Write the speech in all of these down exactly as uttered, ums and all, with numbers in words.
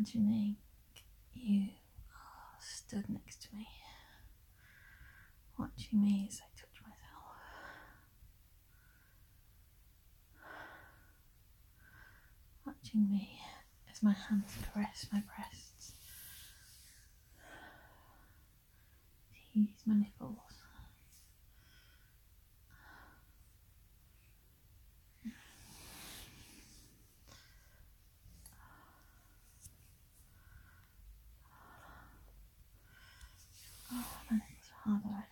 imagining you are stood next to me, watching me as I touch myself. Watching me as my hands caress my breasts, tease my nipples. Oh, my nipples are hard already.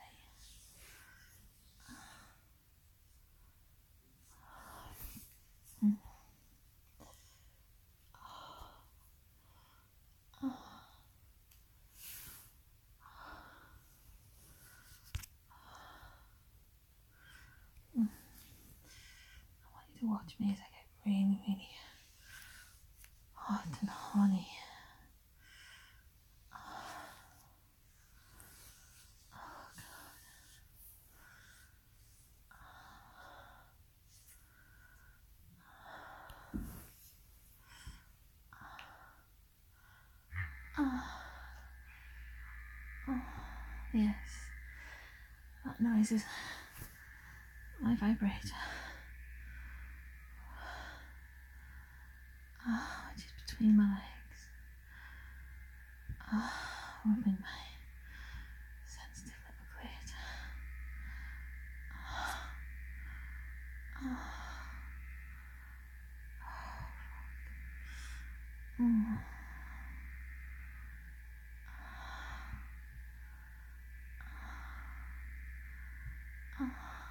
Mm. Oh. Mm. I want you to watch me as I get really, really hot and horny. Oh. Oh. Yes, that noise is my vibrator. Ah, oh, just between my legs. Ah, oh, rubbing my sensitive little clit. Ah, ah, mm. Ah,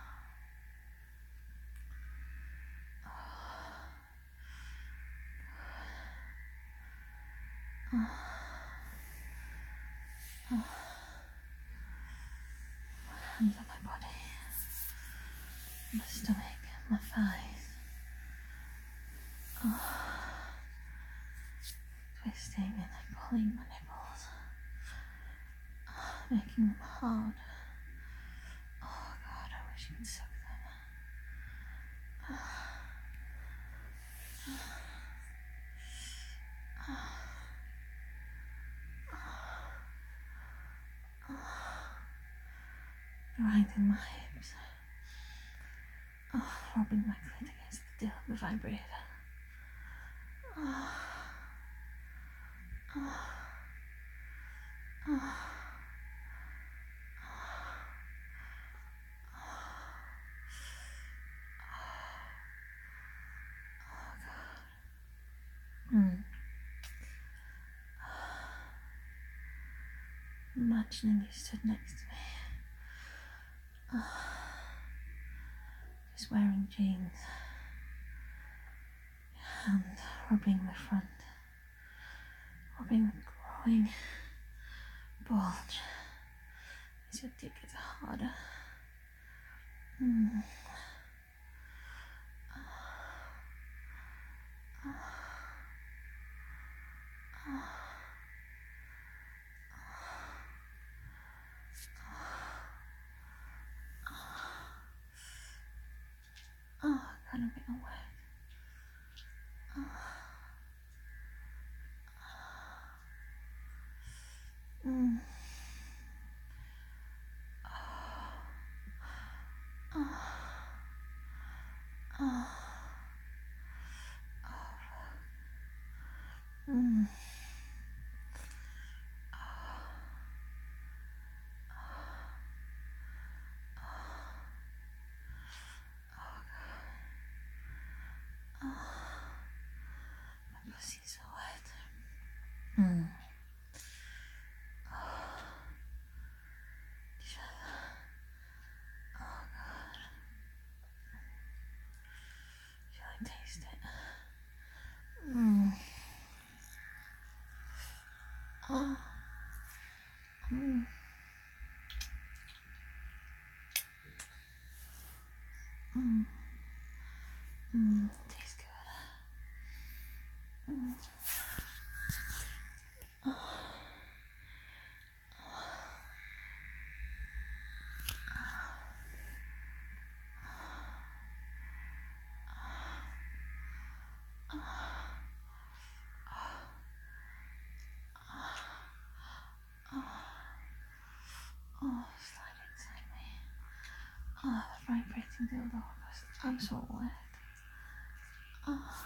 ah, ah. Hands on my body, my stomach, my thighs. Oh, twisting and then pulling my nipples, oh, making them hard. Oh God, I wish you could suck them. Oh, oh, oh. Grinding my hips. Oh, rubbing my clit against the dill of the vibrator. Oh, oh, oh. Mm. Imagining you stood next to me, oh, just wearing jeans, your hand rubbing the front, rubbing the growing bulge as your dick gets harder. Mm. Oh, oh, oh. Oh, God, I'm getting wet. Oh. Mm. Oh. Oh. Mm. Oh, vibrating dildo. I'm so wet. Oh.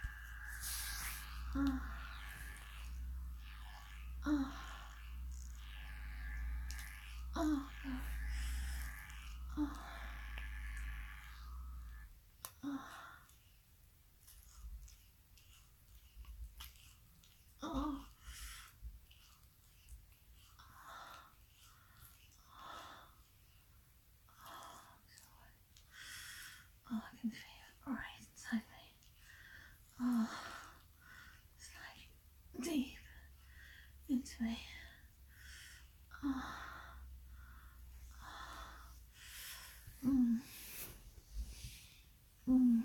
Oh. Oh. Oh. Oh. Oh. Oh. Oh, I can feel it right inside me. Oh, sliding deep into me. Oh. Mm. Mm.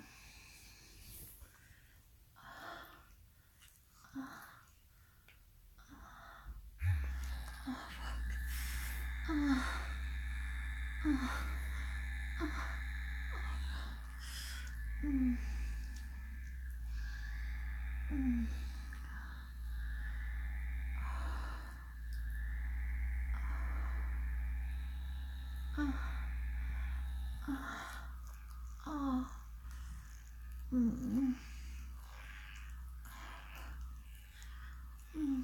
Oh. Oh. Mm. Mm. Oh. Oh. Mm. Mm.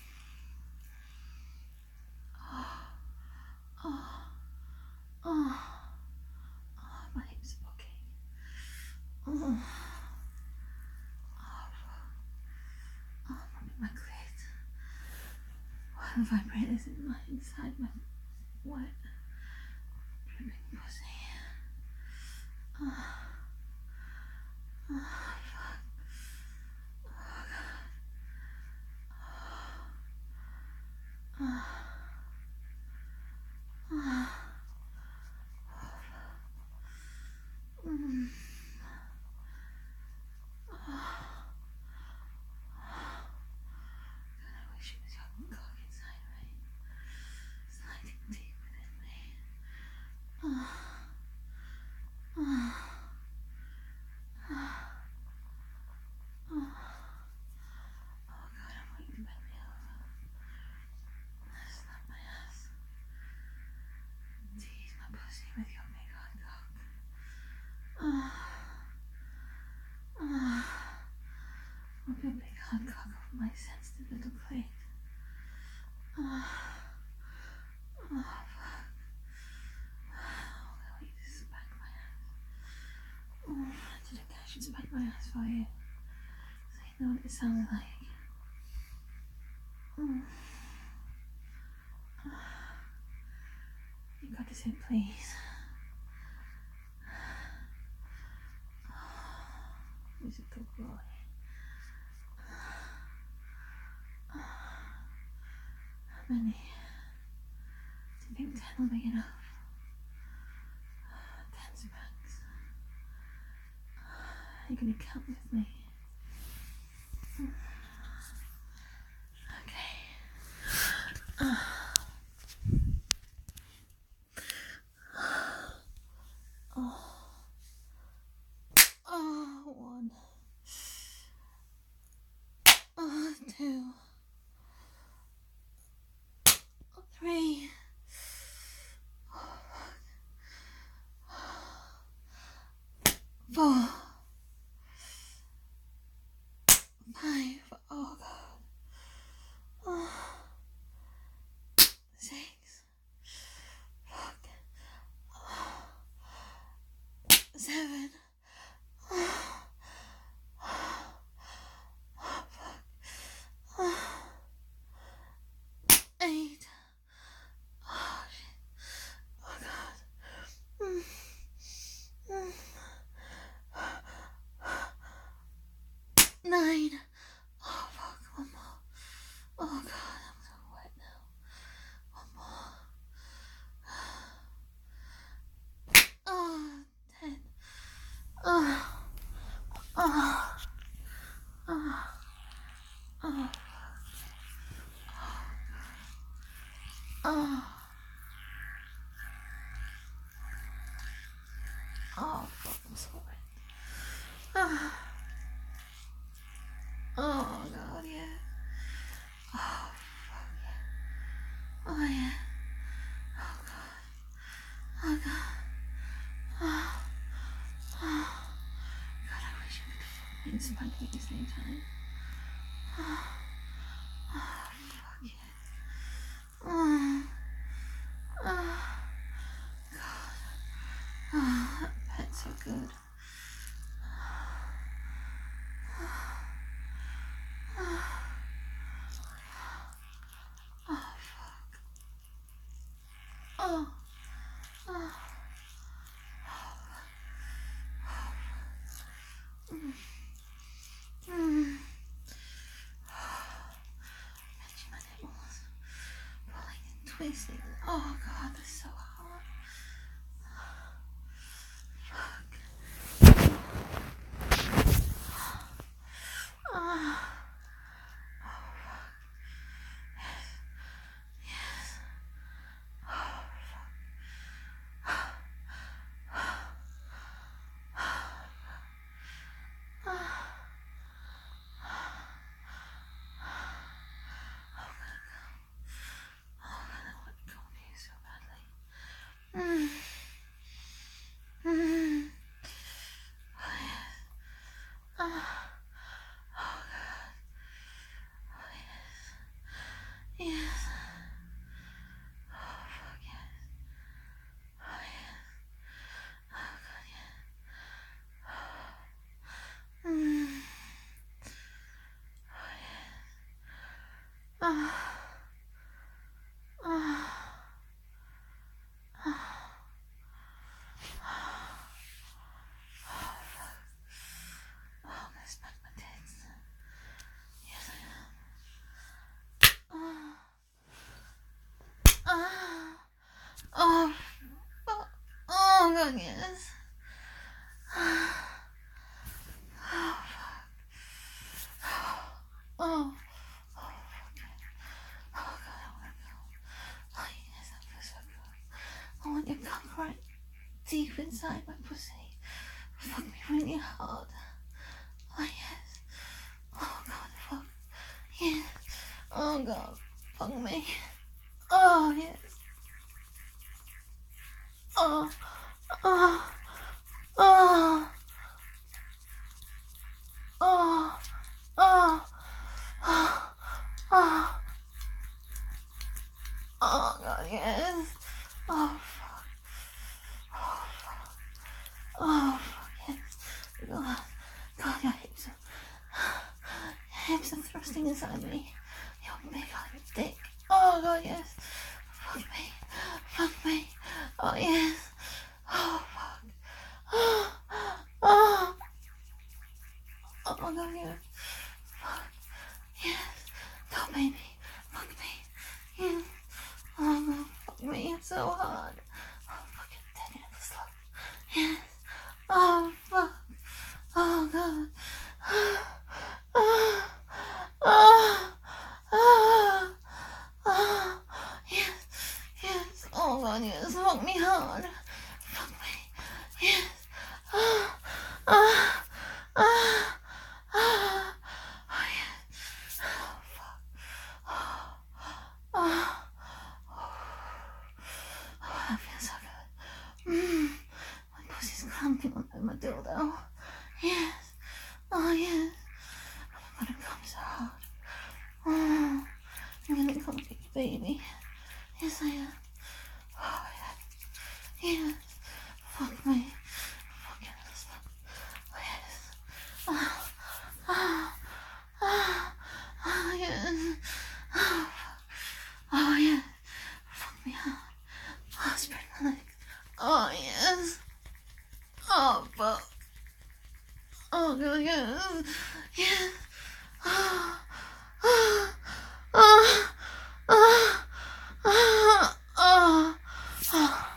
Oh. Oh. Oh, my hips are bucking. Oh. Oh, probably my clit. While vibrators in my inside my wet, dripping pussy. Oh. Oh, fuck. Oh, God. Oh. Oh. Mm. Oh. God, I wish it was young cock inside me, sliding deep within me. Oh. Oh. Oh. Oh, God, I want you to bend me over. Slap my ass. Tease my pussy with your big hard cock. Oh. Oh. Rub your big hard cock over my sensitive little clit. Oh. Oh, fuck. Oh, I want you to smack my ass. Oh, I did I should smack my ass for you. So you know what it sounds like. Mm. You got to say please. He's a good boy. How many? Do you think ten will be enough? Ten smacks. You're gonna count with me. Okay. Uh. Oh. Oh, one. Oh, two. Oh, three. Four. Five. Oh, God. Oh. Six. Fuck. Oh. Seven. Oh. Oh, fuck. Oh. Eight. Oh, shit. Oh, God. Mm. Mm. Nine. Oh, fuck. One more. Oh, God. I'm so wet now. One more. Oh, ten. Oh. Oh. Oh. Oh. Oh. Oh, fuck. I'm so wet. Oh. Oh, God, yeah. Oh, fuck yeah. Oh, yeah. Oh, God. Oh, God. and spank me at the same time. Oh, oh fuck yeah. Oh, oh, God. Oh, that pet's so good. Oh, oh, mm, mm. Touching my nipples, pulling and twisting. Oh God, that's so hard. Fuck. Oh, oh fuck. Yes, yes. Oh fuck. Oh. Oh, I want to go here so badly. Mm. Mm. Oh, yes. Oh. Oh, God. Oh, yes. Yes. Oh, fuck, yes. Oh, yes. Oh, God, yes. Mm. Oh, yes. Oh. Oh. Oh. Oh, I'm gonna smack my tits. Yes, I am. Oh. Oh. Oh. Oh. Oh, God, yes. Oh. Oh. Oh. Oh, God, I wanna go. Oh, yes, that feels so good. I want you to come right deep inside my pussy. Fuck me really hard. Oh, yes. Oh, God, fuck. Yes. Oh, God, fuck me. Oh, yes. Oh. Oh. Oh. Oh. Oh. Oh. Oh. Oh, God, yes. Oh, fuck. Oh, fuck. Oh, fuck, yes. God, God, your hips are, your hips are thrusting inside me. Your big ugly dick. Oh, God, yes. Fuck me. Fuck me. Oh, yes. Oh, fuck. Oh, oh. Oh, God, yes. Fuck. Yes. Go, baby. Fuck me. Yes. Oh, God, fuck me so hard. Oh, fucking dead in the slow. Yes. Oh, fuck. Oh, God. Oh, oh, oh, oh, yes, yes. Oh, God, yes. Fuck me hard. Fuck me. Yes. Oh, oh, oh, oh, oh, yes. Oh, fuck. Oh, oh, oh, that feels so good. Mm. My pussy's clamping on my dildo. Yes. Oh, yes. I'm gonna come so hard. Oh, I'm gonna come get you, baby. Yes, I am. Oh, yes. Yes. Fuck me. Fuck yes. Oh, yes. Oh, oh, oh, oh, yes. Oh, oh, yes. Fuck me hard. Oh, spread my legs. Oh, yes. Oh, fuck. Oh, God, yes. Yes. Oh, oh, oh, oh, oh, oh, oh.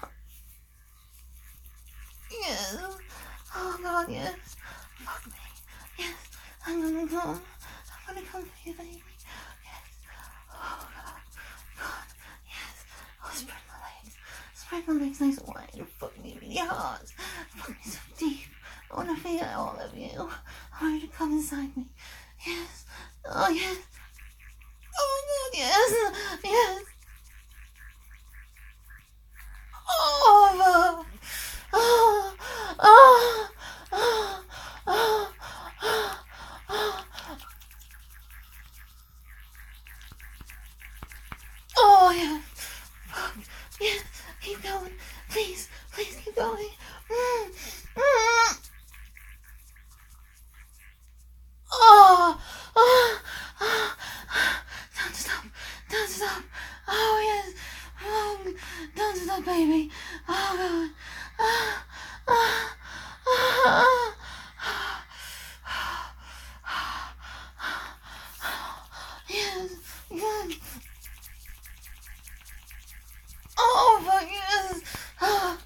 Yes. Oh, God, yes. Fuck me. Yes. I'm gonna come. I'm gonna come for you, baby. Yes. Oh, God. God. Yes. Oh, spread my legs. Spread my legs nice and wide and fuck me really hard. Fuck me so deep. I wanna feel all of you. I want you to come inside me. Yes. Oh, yes. Oh, my God, yes. Yes. Oh, oh, oh, oh, oh, oh, God. Ah, ah, ah, ah. Yes, yes. Oh, fuck yes. Ah.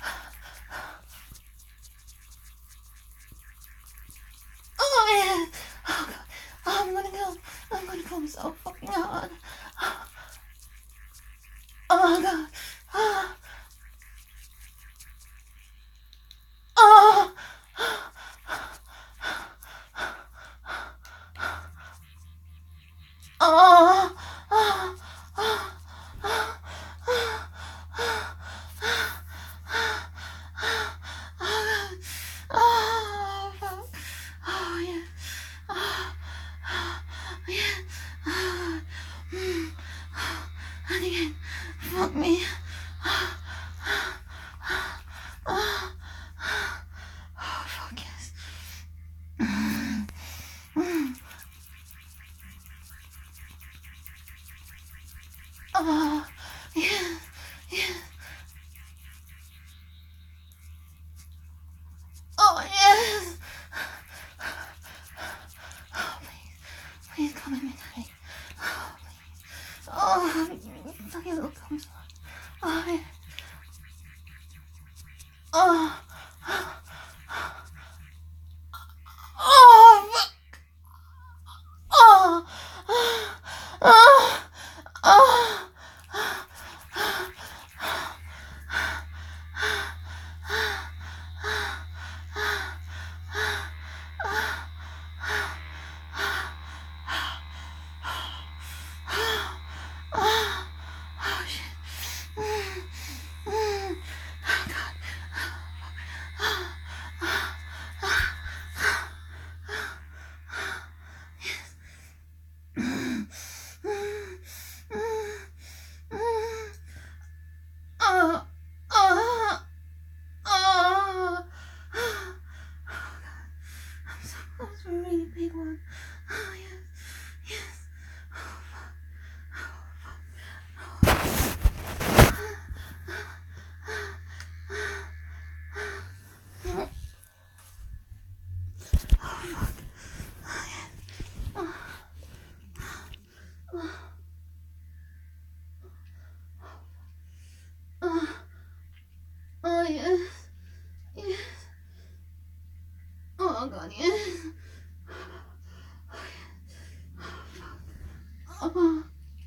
Oh, yeah. Oh, God. Oh, I'm gonna come. I'm gonna come so fucking hard. Oh, God. Ah. Oh. Oh. Oh. Oh. Oh, fuck. Oh, yeah. Oh, yeah. Oh, mm. And again, fuck me. Oh, oh, fuck yes. Mm. Mm. Oh, yeah, yeah. Oh, yes. Oh, please, please come at me, Daddy. Oh, please. Oh, fucking little comes on. Oh, yeah. Oh, oh, fuck. Oh, oh, oh, oh, shit. Mm, mm. Oh, God. Mm, mm, mm. Oh, oh, oh. I'm so close to a really big one. Oh, yes, yes. Oh, fuck. Oh, fuck. Oh, fuck. Oh, yes. Oh, oh, oh, oh, yes, yes. Oh, God, yes. Oh,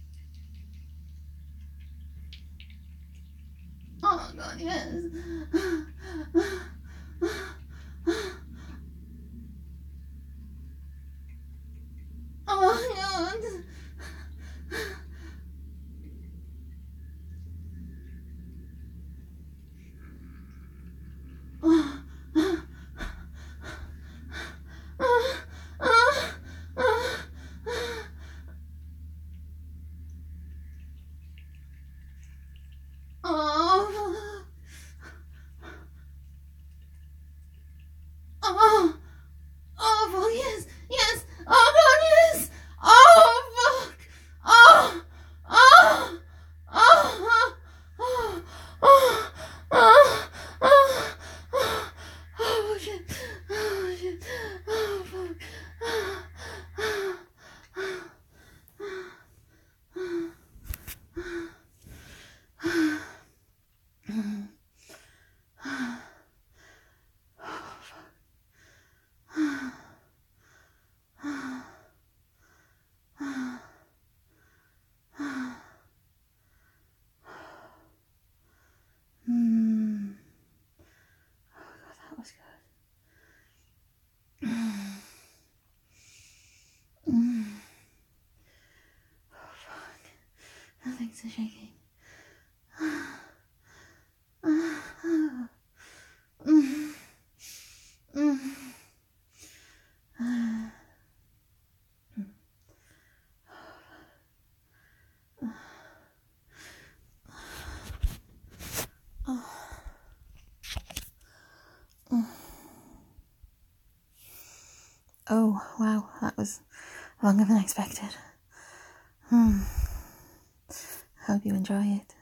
oh, God, yes. Oh, God. Oh, oh, oh, oh. Oh, oh, oh, fuck, yes, yes, oh, God, yes, oh, fuck, oh, oh, oh, oh, oh, oh, oh, oh, oh, shit, oh, shit, oh, fuck, oh, oh, mm. Oh, God, that was good. Mm. Oh, fuck. My legs are shaking. Mm. Mm. Oh, wow, that was longer than expected. Hmm. Hope you enjoy it.